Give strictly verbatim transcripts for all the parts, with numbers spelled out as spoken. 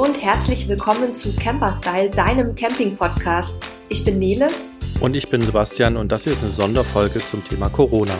Hallo und herzlich willkommen zu Camperstyle, deinem Camping-Podcast. Ich bin Nele. Und ich bin Sebastian und das hier ist eine Sonderfolge zum Thema Corona.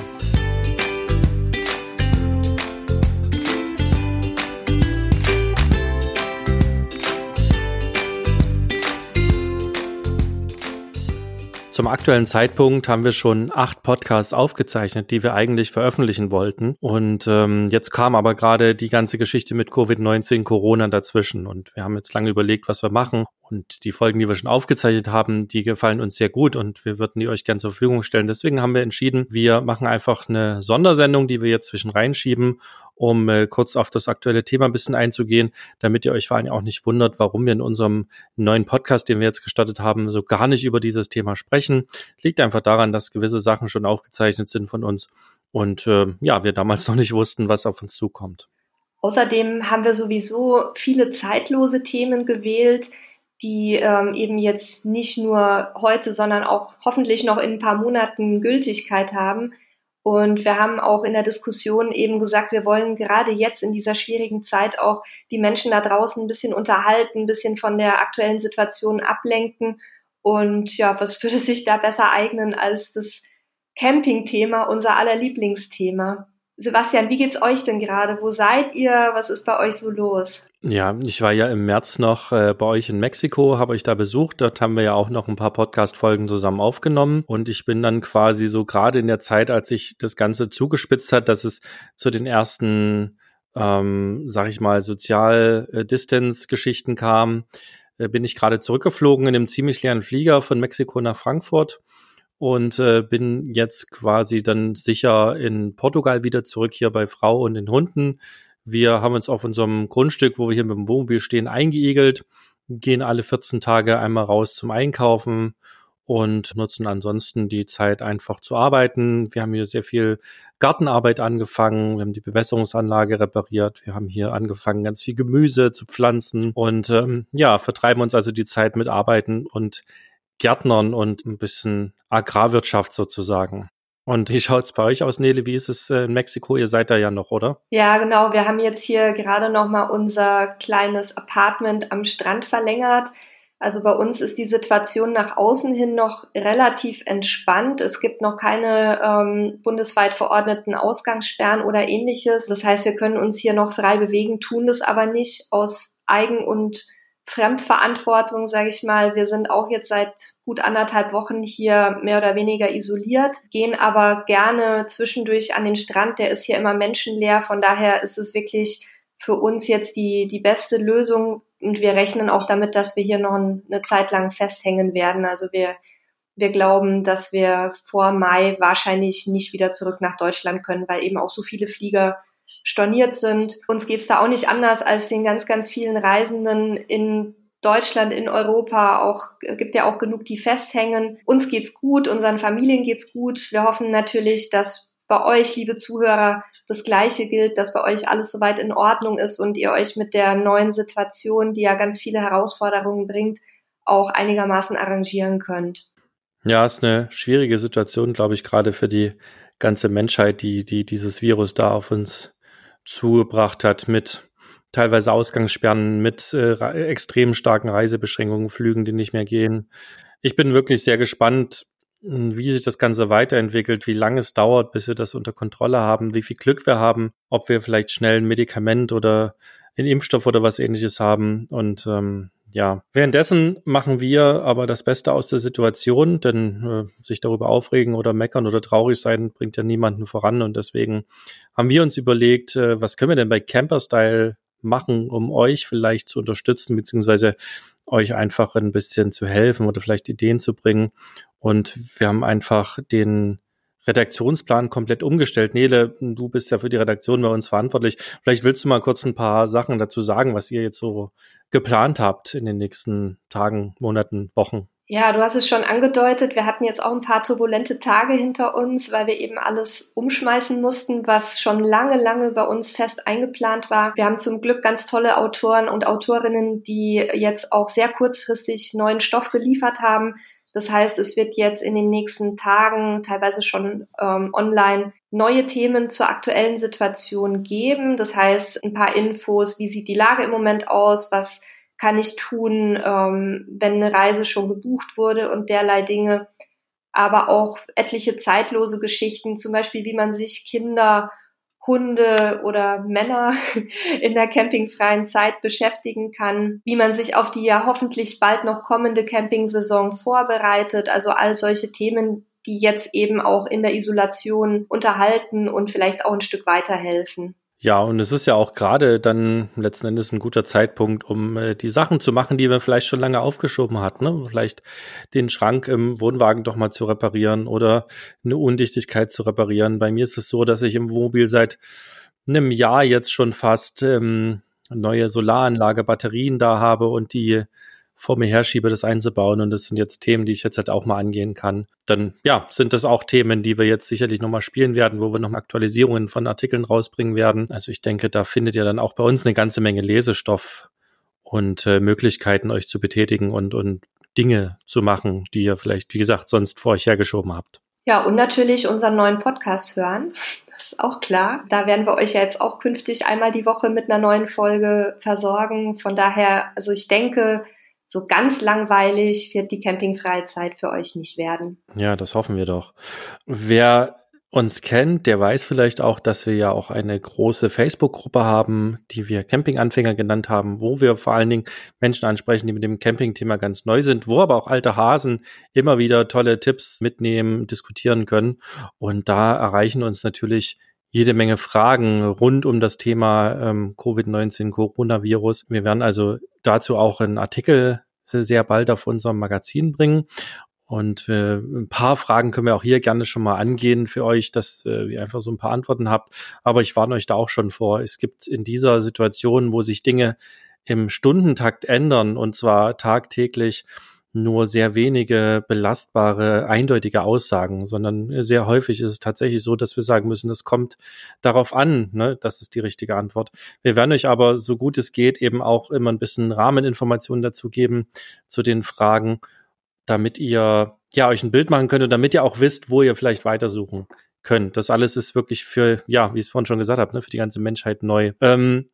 Zum aktuellen Zeitpunkt haben wir schon acht Podcasts aufgezeichnet, die wir eigentlich veröffentlichen wollten. Und ähm, jetzt kam aber gerade die ganze Geschichte mit Covid neunzehn, Corona dazwischen. Und wir haben jetzt lange überlegt, was wir machen. Und die Folgen, die wir schon aufgezeichnet haben, die gefallen uns sehr gut und wir würden die euch gerne zur Verfügung stellen. Deswegen haben wir entschieden, wir machen einfach eine Sondersendung, die wir jetzt zwischen reinschieben, um äh, kurz auf das aktuelle Thema ein bisschen einzugehen, damit ihr euch vor allem auch nicht wundert, warum wir in unserem neuen Podcast, den wir jetzt gestartet haben, so gar nicht über dieses Thema sprechen. Liegt einfach daran, dass gewisse Sachen schon aufgezeichnet sind von uns und äh, ja, wir damals noch nicht wussten, was auf uns zukommt. Außerdem haben wir sowieso viele zeitlose Themen gewählt, die ähm, eben jetzt nicht nur heute, sondern auch hoffentlich noch in ein paar Monaten Gültigkeit haben. Und wir haben auch in der Diskussion eben gesagt, wir wollen gerade jetzt in dieser schwierigen Zeit auch die Menschen da draußen ein bisschen unterhalten, ein bisschen von der aktuellen Situation ablenken. Und ja, was würde sich da besser eignen als das Camping-Thema, unser aller Lieblingsthema? Sebastian, wie geht's euch denn gerade? Wo seid ihr? Was ist bei euch so los? Ja, ich war ja im März noch äh, bei euch in Mexiko, habe euch da besucht. Dort haben wir ja auch noch ein paar Podcast-Folgen zusammen aufgenommen. Und ich bin dann quasi so gerade in der Zeit, als sich das Ganze zugespitzt hat, dass es zu den ersten, ähm, sag ich mal, Sozial-Distance-Geschichten kam, äh, bin ich gerade zurückgeflogen in einem ziemlich leeren Flieger von Mexiko nach Frankfurt. Und äh, bin jetzt quasi dann sicher in Portugal wieder zurück hier bei Frau und den Hunden. Wir haben uns auf unserem Grundstück, wo wir hier mit dem Wohnmobil stehen, eingeigelt, gehen alle vierzehn Tage einmal raus zum Einkaufen und nutzen ansonsten die Zeit einfach zu arbeiten. Wir haben hier sehr viel Gartenarbeit angefangen, wir haben die Bewässerungsanlage repariert, wir haben hier angefangen, ganz viel Gemüse zu pflanzen und ähm, ja, vertreiben uns also die Zeit mit Arbeiten und Gärtnern und ein bisschen Agrarwirtschaft sozusagen. Und wie schaut's bei euch aus, Nele? Wie ist es in Mexiko? Ihr seid da ja noch, oder? Ja, genau. Wir haben jetzt hier gerade noch mal unser kleines Apartment am Strand verlängert. Also bei uns ist die Situation nach außen hin noch relativ entspannt. Es gibt noch keine ähm, bundesweit verordneten Ausgangssperren oder ähnliches. Das heißt, wir können uns hier noch frei bewegen, tun das aber nicht aus Eigen- und Fremdverantwortung, sage ich mal. Wir sind auch jetzt seit gut anderthalb Wochen hier mehr oder weniger isoliert, gehen aber gerne zwischendurch an den Strand. Der ist hier immer menschenleer. Von daher ist es wirklich für uns jetzt die, die beste Lösung. Und wir rechnen auch damit, dass wir hier noch eine Zeit lang festhängen werden. Also wir, wir glauben, dass wir vor Mai wahrscheinlich nicht wieder zurück nach Deutschland können, weil eben auch so viele Flieger storniert sind. Uns geht's da auch nicht anders als den ganz, ganz vielen Reisenden in Deutschland, in Europa. Auch gibt ja auch genug, die festhängen. Uns geht's gut, unseren Familien geht's gut. Wir hoffen natürlich, dass bei euch, liebe Zuhörer, das Gleiche gilt, dass bei euch alles soweit in Ordnung ist und ihr euch mit der neuen Situation, die ja ganz viele Herausforderungen bringt, auch einigermaßen arrangieren könnt. Ja, ist eine schwierige Situation, glaube ich, gerade für die ganze Menschheit, die, die dieses Virus da auf uns zugebracht hat mit teilweise Ausgangssperren, mit äh, extrem starken Reisebeschränkungen, Flügen, die nicht mehr gehen. Ich bin wirklich sehr gespannt, wie sich das Ganze weiterentwickelt, wie lange es dauert, bis wir das unter Kontrolle haben, wie viel Glück wir haben, ob wir vielleicht schnell ein Medikament oder einen Impfstoff oder was Ähnliches haben. Und ähm, ja, währenddessen machen wir aber das Beste aus der Situation, denn äh, sich darüber aufregen oder meckern oder traurig sein, bringt ja niemanden voran. Und deswegen haben wir uns überlegt, äh, was können wir denn bei Camperstyle machen, um euch vielleicht zu unterstützen, beziehungsweise euch einfach ein bisschen zu helfen oder vielleicht Ideen zu bringen. Und wir haben einfach den Redaktionsplan komplett umgestellt. Nele, du bist ja für die Redaktion bei uns verantwortlich. Vielleicht willst du mal kurz ein paar Sachen dazu sagen, was ihr jetzt so geplant habt in den nächsten Tagen, Monaten, Wochen. Ja, du hast es schon angedeutet. Wir hatten jetzt auch ein paar turbulente Tage hinter uns, weil wir eben alles umschmeißen mussten, was schon lange, lange bei uns fest eingeplant war. Wir haben zum Glück ganz tolle Autoren und Autorinnen, die jetzt auch sehr kurzfristig neuen Stoff geliefert haben. Das heißt, es wird jetzt in den nächsten Tagen, teilweise schon ähm, online, neue Themen zur aktuellen Situation geben. Das heißt, ein paar Infos, wie sieht die Lage im Moment aus, was kann ich tun, ähm, wenn eine Reise schon gebucht wurde und derlei Dinge. Aber auch etliche zeitlose Geschichten, zum Beispiel wie man sich Kinder, Hunde oder Männer in der campingfreien Zeit beschäftigen kann, wie man sich auf die ja hoffentlich bald noch kommende Campingsaison vorbereitet. Also all solche Themen, die jetzt eben auch in der Isolation unterhalten und vielleicht auch ein Stück weiterhelfen. Ja, und es ist ja auch gerade dann letzten Endes ein guter Zeitpunkt, um äh, die Sachen zu machen, die man vielleicht schon lange aufgeschoben hat, ne? Vielleicht den Schrank im Wohnwagen doch mal zu reparieren oder eine Undichtigkeit zu reparieren. Bei mir ist es so, dass ich im Wohnmobil seit einem Jahr jetzt schon fast ähm, neue Solaranlage, Batterien da habe und die vor mir herschiebe, das einzubauen. Und das sind jetzt Themen, die ich jetzt halt auch mal angehen kann. Dann, ja, sind das auch Themen, die wir jetzt sicherlich nochmal spielen werden, wo wir nochmal Aktualisierungen von Artikeln rausbringen werden. Also ich denke, da findet ihr dann auch bei uns eine ganze Menge Lesestoff und äh, Möglichkeiten, euch zu betätigen und, und Dinge zu machen, die ihr vielleicht, wie gesagt, sonst vor euch hergeschoben habt. Ja, und natürlich unseren neuen Podcast hören. Das ist auch klar. Da werden wir euch ja jetzt auch künftig einmal die Woche mit einer neuen Folge versorgen. Von daher, also ich denke, so ganz langweilig wird die campingfreie Zeit für euch nicht werden. Ja, das hoffen wir doch. Wer uns kennt, der weiß vielleicht auch, dass wir ja auch eine große Facebook-Gruppe haben, die wir Campinganfänger genannt haben, wo wir vor allen Dingen Menschen ansprechen, die mit dem Camping-Thema ganz neu sind, wo aber auch alte Hasen immer wieder tolle Tipps mitnehmen, diskutieren können. Und da erreichen uns natürlich jede Menge Fragen rund um das Thema ähm, Covid neunzehn, Coronavirus. Wir werden also dazu auch einen Artikel sehr bald auf unserem Magazin bringen. Und äh, ein paar Fragen können wir auch hier gerne schon mal angehen für euch, dass äh, ihr einfach so ein paar Antworten habt. Aber ich warne euch da auch schon vor. Es gibt in dieser Situation, wo sich Dinge im Stundentakt ändern, und zwar tagtäglich, nur sehr wenige belastbare, eindeutige Aussagen, sondern sehr häufig ist es tatsächlich so, dass wir sagen müssen, es kommt darauf an, ne, das ist die richtige Antwort. Wir werden euch aber, so gut es geht, eben auch immer ein bisschen Rahmeninformationen dazu geben, zu den Fragen, damit ihr ja euch ein Bild machen könnt und damit ihr auch wisst, wo ihr vielleicht weitersuchen könnt. Das alles ist wirklich für, ja, wie ich es vorhin schon gesagt habe, ne, für die ganze Menschheit neu. Ähm,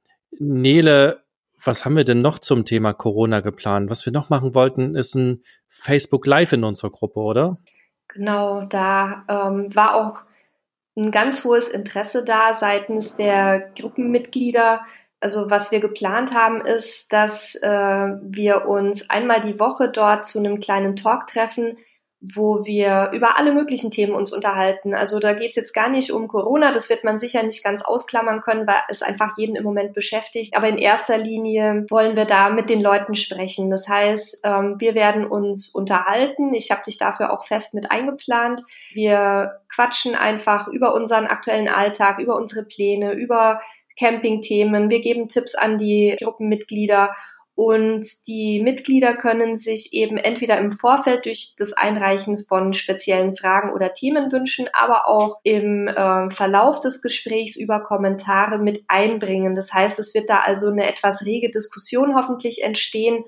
Nele, was haben wir denn noch zum Thema Corona geplant? Was wir noch machen wollten, ist ein Facebook Live in unserer Gruppe, oder? Genau, da ähm, war auch ein ganz hohes Interesse da seitens der Gruppenmitglieder. Also was wir geplant haben, ist, dass äh, wir uns einmal die Woche dort zu einem kleinen Talk treffen, wo wir über alle möglichen Themen uns unterhalten. Also da geht es jetzt gar nicht um Corona, das wird man sicher nicht ganz ausklammern können, weil es einfach jeden im Moment beschäftigt. Aber in erster Linie wollen wir da mit den Leuten sprechen. Das heißt, ähm, wir werden uns unterhalten. Ich habe dich dafür auch fest mit eingeplant. Wir quatschen einfach über unseren aktuellen Alltag, über unsere Pläne, über Campingthemen. Wir geben Tipps an die Gruppenmitglieder. Und die Mitglieder können sich eben entweder im Vorfeld durch das Einreichen von speziellen Fragen oder Themenwünschen, aber auch im äh, Verlauf des Gesprächs über Kommentare mit einbringen. Das heißt, es wird da also eine etwas rege Diskussion hoffentlich entstehen.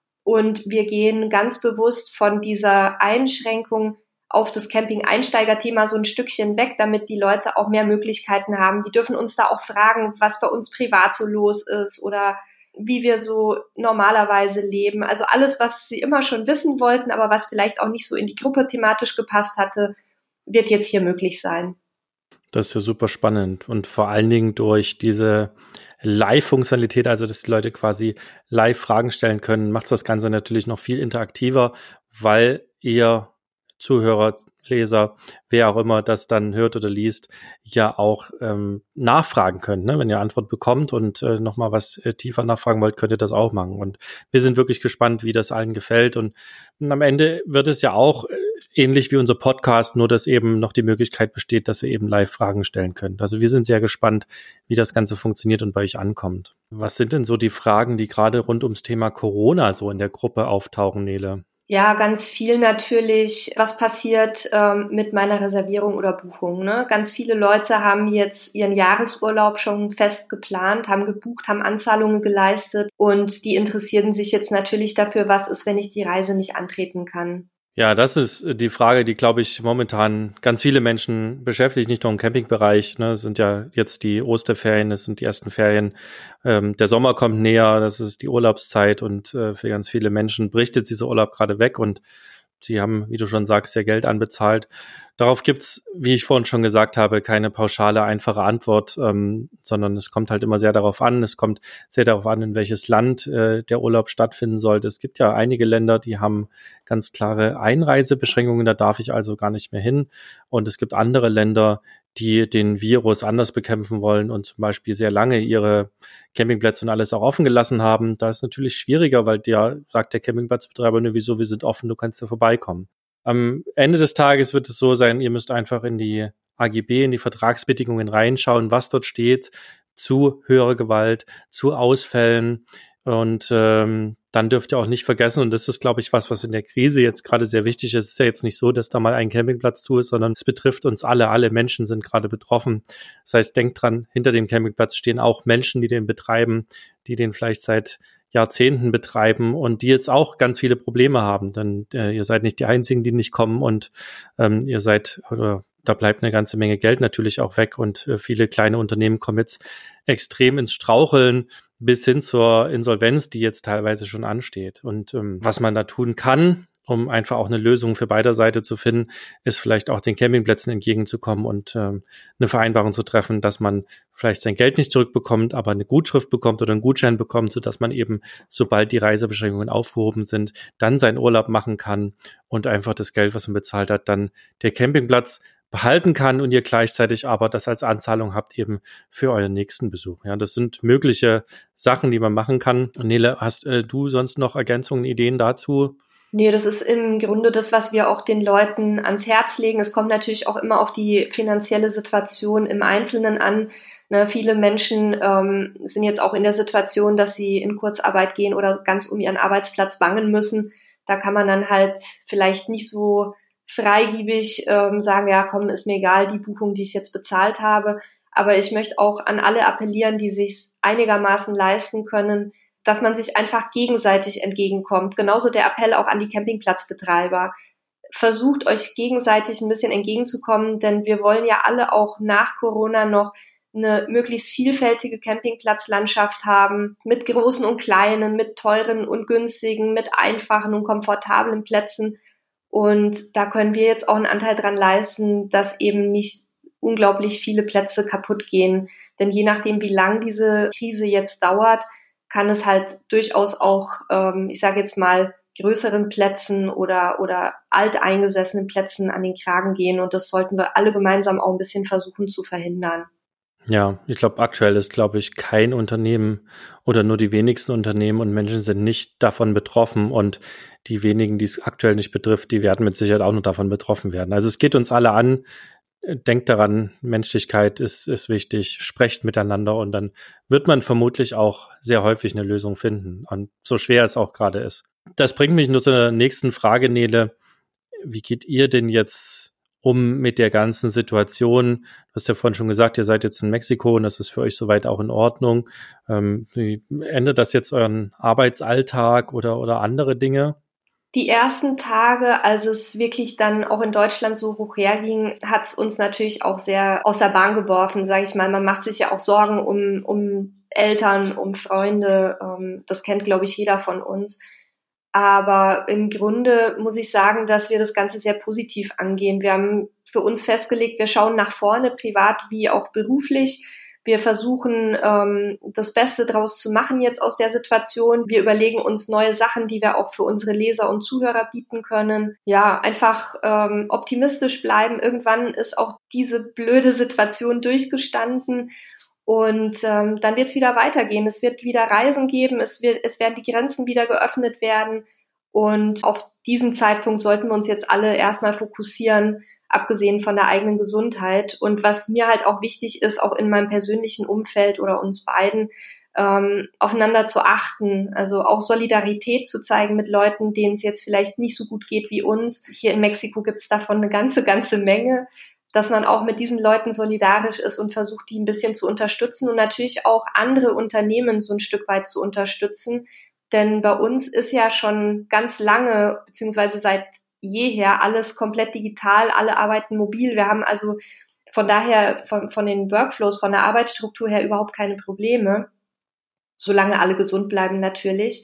Und wir gehen ganz bewusst von dieser Einschränkung auf das Camping-Einsteiger-Thema so ein Stückchen weg, damit die Leute auch mehr Möglichkeiten haben. Die dürfen uns da auch fragen, was bei uns privat so los ist oder wie wir so normalerweise leben. Also alles, was sie immer schon wissen wollten, aber was vielleicht auch nicht so in die Gruppe thematisch gepasst hatte, wird jetzt hier möglich sein. Das ist ja super spannend und vor allen Dingen durch diese Live-Funktionalität, also dass die Leute quasi live Fragen stellen können, macht das Ganze natürlich noch viel interaktiver, weil ihr Zuhörer, Leser, wer auch immer das dann hört oder liest, ja auch ähm, nachfragen könnt. Ne? Wenn ihr Antwort bekommt und äh, nochmal was äh, tiefer nachfragen wollt, könnt ihr das auch machen. Und wir sind wirklich gespannt, wie das allen gefällt. Und, und am Ende wird es ja auch äh, ähnlich wie unser Podcast, nur dass eben noch die Möglichkeit besteht, dass ihr eben live Fragen stellen könnt. Also wir sind sehr gespannt, wie das Ganze funktioniert und bei euch ankommt. Was sind denn so die Fragen, die gerade rund ums Thema Corona so in der Gruppe auftauchen, Nele? Ja, ganz viel natürlich. Was passiert ähm, mit meiner Reservierung oder Buchung? Ne? Ganz viele Leute haben jetzt ihren Jahresurlaub schon fest geplant, haben gebucht, haben Anzahlungen geleistet und die interessieren sich jetzt natürlich dafür, was ist, wenn ich die Reise nicht antreten kann. Ja, das ist die Frage, die, glaube ich, momentan ganz viele Menschen beschäftigt, nicht nur im Campingbereich. Ne? Es sind ja jetzt die Osterferien, es sind die ersten Ferien. Ähm, der Sommer kommt näher, das ist die Urlaubszeit und äh, für ganz viele Menschen bricht jetzt dieser Urlaub gerade weg und sie haben, wie du schon sagst, ihr Geld anbezahlt. Darauf gibt's, wie ich vorhin schon gesagt habe, keine pauschale, einfache Antwort, ähm, sondern es kommt halt immer sehr darauf an. Es kommt sehr darauf an, in welches Land äh, der Urlaub stattfinden sollte. Es gibt ja einige Länder, die haben ganz klare Einreisebeschränkungen, da darf ich also gar nicht mehr hin. Und es gibt andere Länder, die den Virus anders bekämpfen wollen und zum Beispiel sehr lange ihre Campingplätze und alles auch offen gelassen haben. Da ist natürlich schwieriger, weil der sagt der Campingplatzbetreiber, ne, wieso, wir sind offen, du kannst da vorbeikommen. Am Ende des Tages wird es so sein, ihr müsst einfach in die A G B, in die Vertragsbedingungen reinschauen, was dort steht zu höherer Gewalt, zu Ausfällen. Und ähm, dann dürft ihr auch nicht vergessen, und das ist, glaube ich, was, was in der Krise jetzt gerade sehr wichtig ist. Es ist ja jetzt nicht so, dass da mal ein Campingplatz zu ist, sondern es betrifft uns alle. Alle Menschen sind gerade betroffen. Das heißt, denkt dran, hinter dem Campingplatz stehen auch Menschen, die den betreiben, die den vielleicht seit Jahrzehnten betreiben und die jetzt auch ganz viele Probleme haben. Denn äh, ihr seid nicht die Einzigen, die nicht kommen und ähm, ihr seid, oder da bleibt eine ganze Menge Geld natürlich auch weg und äh, viele kleine Unternehmen kommen jetzt extrem ins Straucheln bis hin zur Insolvenz, die jetzt teilweise schon ansteht. Und ähm, was man da tun kann, um einfach auch eine Lösung für beider Seite zu finden, ist vielleicht auch den Campingplätzen entgegenzukommen und ähm, eine Vereinbarung zu treffen, dass man vielleicht sein Geld nicht zurückbekommt, aber eine Gutschrift bekommt oder einen Gutschein bekommt, sodass man eben, sobald die Reisebeschränkungen aufgehoben sind, dann seinen Urlaub machen kann und einfach das Geld, was man bezahlt hat, dann der Campingplatz behalten kann und ihr gleichzeitig aber das als Anzahlung habt eben für euren nächsten Besuch. Ja, das sind mögliche Sachen, die man machen kann. Nele, hast äh, du sonst noch Ergänzungen, Ideen dazu? Nee, das ist im Grunde das, was wir auch den Leuten ans Herz legen. Es kommt natürlich auch immer auf die finanzielle Situation im Einzelnen an. Ne, viele Menschen ähm, sind jetzt auch in der Situation, dass sie in Kurzarbeit gehen oder ganz um ihren Arbeitsplatz bangen müssen. Da kann man dann halt vielleicht nicht so freigiebig ähm, sagen, ja komm, ist mir egal, die Buchung, die ich jetzt bezahlt habe. Aber ich möchte auch an alle appellieren, die sich einigermaßen leisten können, dass man sich einfach gegenseitig entgegenkommt. Genauso der Appell auch an die Campingplatzbetreiber. Versucht euch gegenseitig ein bisschen entgegenzukommen, denn wir wollen ja alle auch nach Corona noch eine möglichst vielfältige Campingplatzlandschaft haben, mit großen und kleinen, mit teuren und günstigen, mit einfachen und komfortablen Plätzen. Und da können wir jetzt auch einen Anteil dran leisten, dass eben nicht unglaublich viele Plätze kaputt gehen. Denn je nachdem, wie lang diese Krise jetzt dauert, kann es halt durchaus auch, ähm, ich sage jetzt mal, größeren Plätzen oder oder alteingesessenen Plätzen an den Kragen gehen. Und das sollten wir alle gemeinsam auch ein bisschen versuchen zu verhindern. Ja, ich glaube, aktuell ist, glaube ich, kein Unternehmen oder nur die wenigsten Unternehmen und Menschen sind nicht davon betroffen und die wenigen, die es aktuell nicht betrifft, die werden mit Sicherheit auch noch davon betroffen werden. Also es geht uns alle an. Denkt daran, Menschlichkeit ist, ist wichtig, sprecht miteinander und dann wird man vermutlich auch sehr häufig eine Lösung finden. Und so schwer es auch gerade ist. Das bringt mich nur zu der nächsten Frage, Nele. Wie geht ihr denn jetzt um mit der ganzen Situation? Du hast ja vorhin schon gesagt, ihr seid jetzt in Mexiko und das ist für euch soweit auch in Ordnung. Ähm, wie ändert das jetzt euren Arbeitsalltag oder, oder andere Dinge? Die ersten Tage, als es wirklich dann auch in Deutschland so hoch herging, hat es uns natürlich auch sehr aus der Bahn geworfen, sage ich mal. Man macht sich ja auch Sorgen um, um Eltern, um Freunde. Ähm, das kennt, glaube ich, jeder von uns. Aber im Grunde muss ich sagen, dass wir das Ganze sehr positiv angehen. Wir haben für uns festgelegt, wir schauen nach vorne, privat wie auch beruflich. Wir versuchen, ähm, das Beste draus zu machen jetzt aus der Situation. Wir überlegen uns neue Sachen, die wir auch für unsere Leser und Zuhörer bieten können. Ja, einfach ähm, optimistisch bleiben. Irgendwann ist auch diese blöde Situation durchgestanden. Und ähm, dann wird es wieder weitergehen. Es wird wieder Reisen geben, es wird, es werden die Grenzen wieder geöffnet werden. Und auf diesen Zeitpunkt sollten wir uns jetzt alle erstmal fokussieren, abgesehen von der eigenen Gesundheit. Und was mir halt auch wichtig ist, auch in meinem persönlichen Umfeld oder uns beiden, ähm, aufeinander zu achten. Also auch Solidarität zu zeigen mit Leuten, denen es jetzt vielleicht nicht so gut geht wie uns. Hier in Mexiko gibt es davon eine ganze, ganze Menge, dass man auch mit diesen Leuten solidarisch ist und versucht, die ein bisschen zu unterstützen und natürlich auch andere Unternehmen so ein Stück weit zu unterstützen. Denn bei uns ist ja schon ganz lange, beziehungsweise seit jeher alles komplett digital, alle arbeiten mobil. Wir haben also von daher von, von den Workflows, von der Arbeitsstruktur her überhaupt keine Probleme, solange alle gesund bleiben natürlich.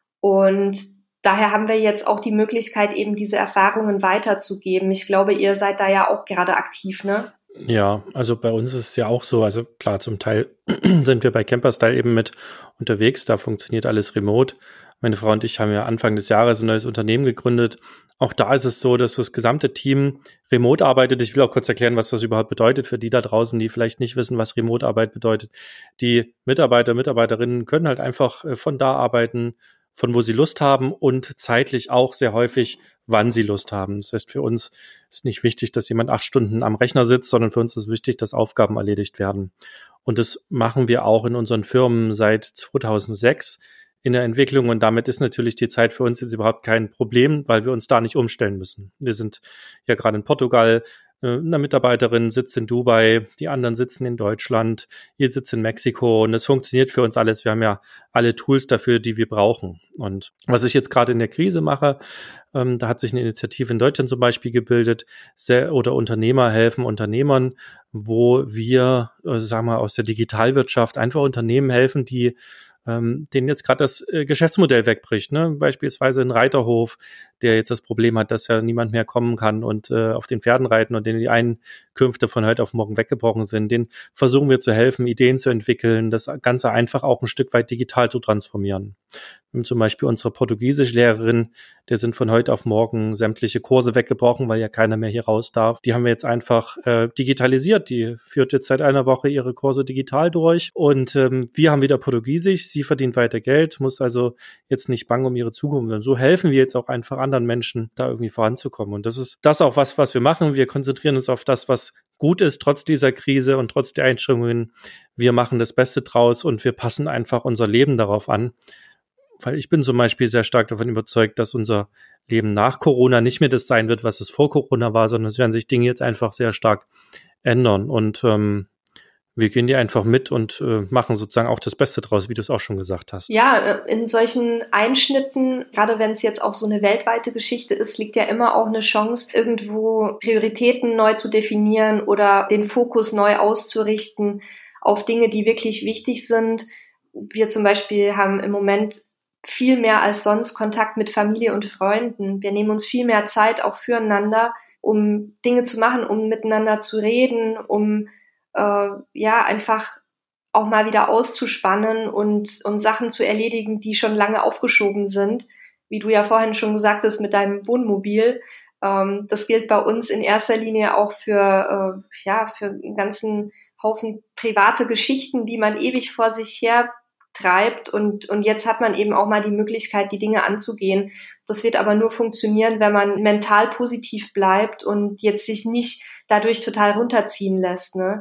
Und daher haben wir jetzt auch die Möglichkeit, eben diese Erfahrungen weiterzugeben. Ich glaube, ihr seid da ja auch gerade aktiv, ne? Ja, also bei uns ist es ja auch so, also klar, zum Teil sind wir bei Camperstyle eben mit unterwegs, da funktioniert alles remote. Meine Frau und ich haben ja Anfang des Jahres ein neues Unternehmen gegründet. Auch da ist es so, dass das gesamte Team remote arbeitet. Ich will auch kurz erklären, was das überhaupt bedeutet für die da draußen, die vielleicht nicht wissen, was Remote-Arbeit bedeutet. Die Mitarbeiter, Mitarbeiterinnen können halt einfach von da arbeiten, von wo sie Lust haben und zeitlich auch sehr häufig, wann sie Lust haben. Das heißt, für uns ist nicht wichtig, dass jemand acht Stunden am Rechner sitzt, sondern für uns ist wichtig, dass Aufgaben erledigt werden. Und das machen wir auch in unseren Firmen seit zweitausendsechs in der Entwicklung. Und damit ist natürlich die Zeit für uns jetzt überhaupt kein Problem, weil wir uns da nicht umstellen müssen. Wir sind ja gerade in Portugal, eine Mitarbeiterin sitzt in Dubai, die anderen sitzen in Deutschland, ihr sitzt in Mexiko und es funktioniert für uns alles. Wir haben ja alle Tools dafür, die wir brauchen. Und was ich jetzt gerade in der Krise mache, ähm, da hat sich eine Initiative in Deutschland zum Beispiel gebildet, sehr, oder Unternehmer helfen Unternehmern, wo wir, äh, sagen wir, aus der Digitalwirtschaft einfach Unternehmen helfen, die ähm, denen jetzt gerade das äh, Geschäftsmodell wegbricht, ne? Beispielsweise ein Reiterhof, der jetzt das Problem hat, dass ja niemand mehr kommen kann und äh, auf den Pferden reiten und denen die Einkünfte von heute auf morgen weggebrochen sind. Den versuchen wir zu helfen, Ideen zu entwickeln, das Ganze einfach auch ein Stück weit digital zu transformieren. Wir haben zum Beispiel unsere Portugiesischlehrerin, der sind von heute auf morgen sämtliche Kurse weggebrochen, weil ja keiner mehr hier raus darf. Die haben wir jetzt einfach äh, digitalisiert. Die führt jetzt seit einer Woche ihre Kurse digital durch und ähm, wir haben wieder Portugiesisch. Sie verdient weiter Geld, muss also jetzt nicht bangen um ihre Zukunft. Und so helfen wir jetzt auch einfach anderen Menschen, da irgendwie voranzukommen. Und das ist das auch was, was wir machen. Wir konzentrieren uns auf das, was gut ist, trotz dieser Krise und trotz der Einschränkungen. Wir machen das Beste draus und wir passen einfach unser Leben darauf an. Weil ich bin zum Beispiel sehr stark davon überzeugt, dass unser Leben nach Corona nicht mehr das sein wird, was es vor Corona war, sondern es werden sich Dinge jetzt einfach sehr stark ändern. Und ähm, wir gehen die einfach mit und äh, machen sozusagen auch das Beste draus, wie du es auch schon gesagt hast. Ja, in solchen Einschnitten, gerade wenn es jetzt auch so eine weltweite Geschichte ist, liegt ja immer auch eine Chance, irgendwo Prioritäten neu zu definieren oder den Fokus neu auszurichten auf Dinge, die wirklich wichtig sind. Wir zum Beispiel haben im Moment viel mehr als sonst Kontakt mit Familie und Freunden. Wir nehmen uns viel mehr Zeit auch füreinander, um Dinge zu machen, um miteinander zu reden, um äh, ja einfach auch mal wieder auszuspannen und, und Sachen zu erledigen, die schon lange aufgeschoben sind. Wie du ja vorhin schon gesagt hast mit deinem Wohnmobil. Ähm, das gilt bei uns in erster Linie auch für, äh, ja, für einen ganzen Haufen private Geschichten, die man ewig vor sich her treibt und, und jetzt hat man eben auch mal die Möglichkeit, die Dinge anzugehen. Das wird aber nur funktionieren, wenn man mental positiv bleibt und jetzt sich nicht dadurch total runterziehen lässt, ne?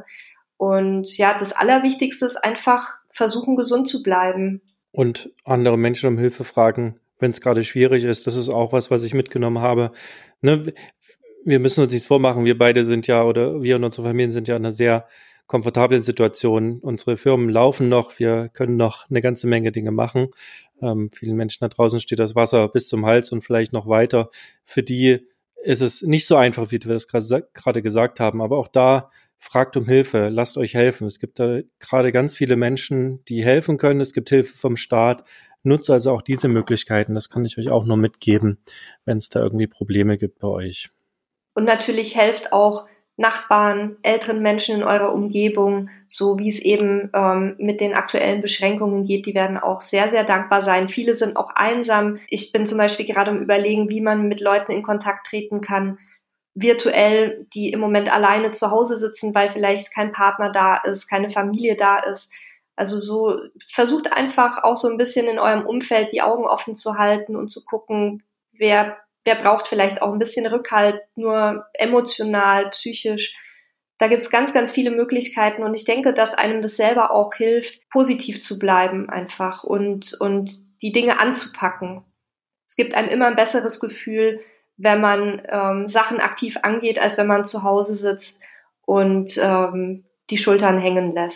Und ja, das Allerwichtigste ist einfach versuchen, gesund zu bleiben. Und andere Menschen um Hilfe fragen, wenn es gerade schwierig ist. Das ist auch was, was ich mitgenommen habe. Ne? Wir müssen uns nichts vormachen. Wir beide sind ja, oder wir und unsere Familien sind ja in einer sehr komfortablen Situation. Unsere Firmen laufen noch, wir können noch eine ganze Menge Dinge machen. Ähm, vielen Menschen da draußen steht das Wasser bis zum Hals und vielleicht noch weiter. Für die ist es nicht so einfach, wie wir das gerade gesagt haben, aber auch da fragt um Hilfe, lasst euch helfen. Es gibt da gerade ganz viele Menschen, die helfen können. Es gibt Hilfe vom Staat. Nutzt also auch diese Möglichkeiten. Das kann ich euch auch nur mitgeben, wenn es da irgendwie Probleme gibt bei euch. Und natürlich helft auch Nachbarn, älteren Menschen in eurer Umgebung, so wie es eben ähm, mit den aktuellen Beschränkungen geht, die werden auch sehr, sehr dankbar sein. Viele sind auch einsam. Ich bin zum Beispiel gerade am Überlegen, wie man mit Leuten in Kontakt treten kann, virtuell, die im Moment alleine zu Hause sitzen, weil vielleicht kein Partner da ist, keine Familie da ist. Also so versucht einfach auch so ein bisschen in eurem Umfeld die Augen offen zu halten und zu gucken, wer Wer braucht vielleicht auch ein bisschen Rückhalt, nur emotional, psychisch. Da gibt's ganz, ganz viele Möglichkeiten und ich denke, dass einem das selber auch hilft, positiv zu bleiben einfach und, und die Dinge anzupacken. Es gibt einem immer ein besseres Gefühl, wenn man ähm, Sachen aktiv angeht, als wenn man zu Hause sitzt und ähm, die Schultern hängen lässt.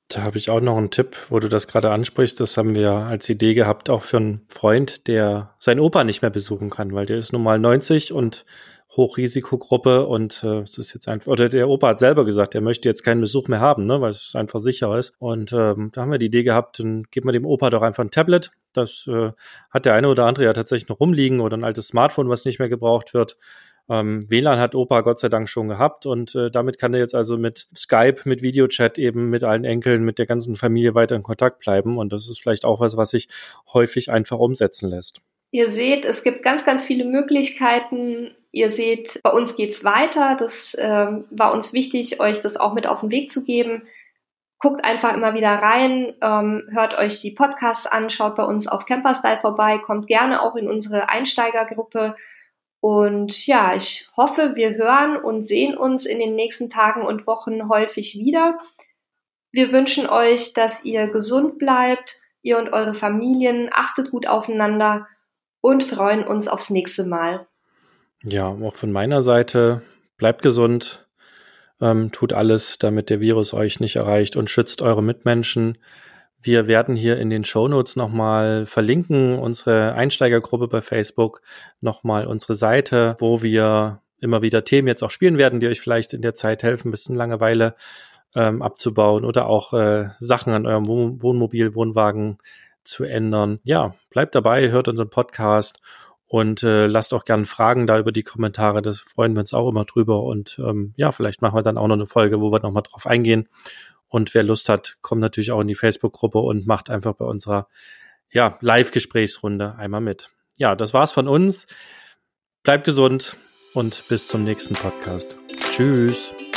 Da habe ich auch noch einen Tipp, wo du das gerade ansprichst. Das haben wir als Idee gehabt, auch für einen Freund, der seinen Opa nicht mehr besuchen kann, weil der ist nun mal neunzig und Hochrisikogruppe und äh, es ist jetzt einfach, oder der Opa hat selber gesagt, er möchte jetzt keinen Besuch mehr haben, ne, weil es einfach sicherer ist. Und ähm, da haben wir die Idee gehabt, dann geben wir dem Opa doch einfach ein Tablet. Das äh, hat der eine oder andere ja tatsächlich noch rumliegen oder ein altes Smartphone, was nicht mehr gebraucht wird. Ähm, W L A N hat Opa Gott sei Dank schon gehabt und äh, damit kann er jetzt also mit Skype, mit Videochat eben mit allen Enkeln, mit der ganzen Familie weiter in Kontakt bleiben und das ist vielleicht auch was, was sich häufig einfach umsetzen lässt. Ihr seht, es gibt ganz, ganz viele Möglichkeiten. Ihr seht, bei uns geht's weiter. Das ähm, war uns wichtig, euch das auch mit auf den Weg zu geben. Guckt einfach immer wieder rein, ähm, hört euch die Podcasts an, schaut bei uns auf Camperstyle vorbei, kommt gerne auch in unsere Einsteigergruppe. Und ja, ich hoffe, wir hören und sehen uns in den nächsten Tagen und Wochen häufig wieder. Wir wünschen euch, dass ihr gesund bleibt, ihr und eure Familien, achtet gut aufeinander und freuen uns aufs nächste Mal. Ja, auch von meiner Seite, bleibt gesund, ähm, tut alles, damit der Virus euch nicht erreicht und schützt eure Mitmenschen. Wir werden hier in den Shownotes nochmal verlinken, unsere Einsteigergruppe bei Facebook, nochmal unsere Seite, wo wir immer wieder Themen jetzt auch spielen werden, die euch vielleicht in der Zeit helfen, ein bisschen Langeweile ähm, abzubauen oder auch äh, Sachen an eurem Wohn- Wohnmobil, Wohnwagen zu ändern. Ja, bleibt dabei, hört unseren Podcast und äh, lasst auch gerne Fragen da über die Kommentare, das freuen wir uns auch immer drüber und ähm, ja, vielleicht machen wir dann auch noch eine Folge, wo wir nochmal drauf eingehen. Und wer Lust hat, kommt natürlich auch in die Facebook-Gruppe und macht einfach bei unserer ja, Live-Gesprächsrunde einmal mit. Ja, das war's von uns. Bleibt gesund und bis zum nächsten Podcast. Tschüss.